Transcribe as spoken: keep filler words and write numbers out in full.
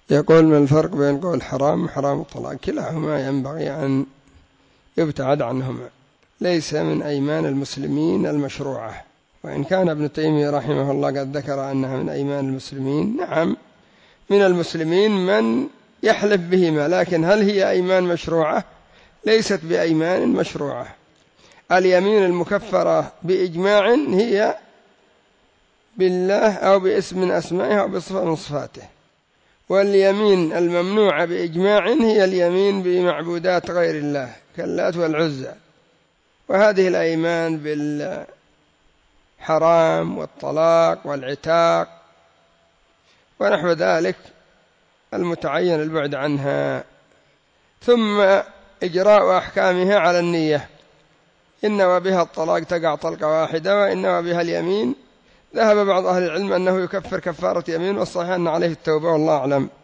يقول: ما الفرق بين قول حرام وحرام الطلاق؟ كلاهما ينبغي أن يبتعد عنهما، ليس من أيمان المسلمين المشروعة. وإن كان ابن تيمية رحمه الله قد ذكر أنها من أيمان المسلمين، نعم من المسلمين من يحلف بهما، لكن هل هي أيمان مشروعة؟ ليست بأيمان مشروعة. اليمين المكفرة بإجماع هي بالله أو باسم من أسمائه أو بصفة من صفاته، واليمين الممنوعة بإجماع هي اليمين بمعبودات غير الله كاللات والعزى. وهذه الأيمان بالحرام والطلاق والعتاق ونحو ذلك المتعين البعد عنها، ثم إجراء أحكامها على النية. إن وبها الطلاق تقع طلقة واحدة، وإن وبها اليمين ذهب بعض أهل العلم أنه يكفر كفارة يمين، والصحيح أن عليه التوبة، والله أعلم.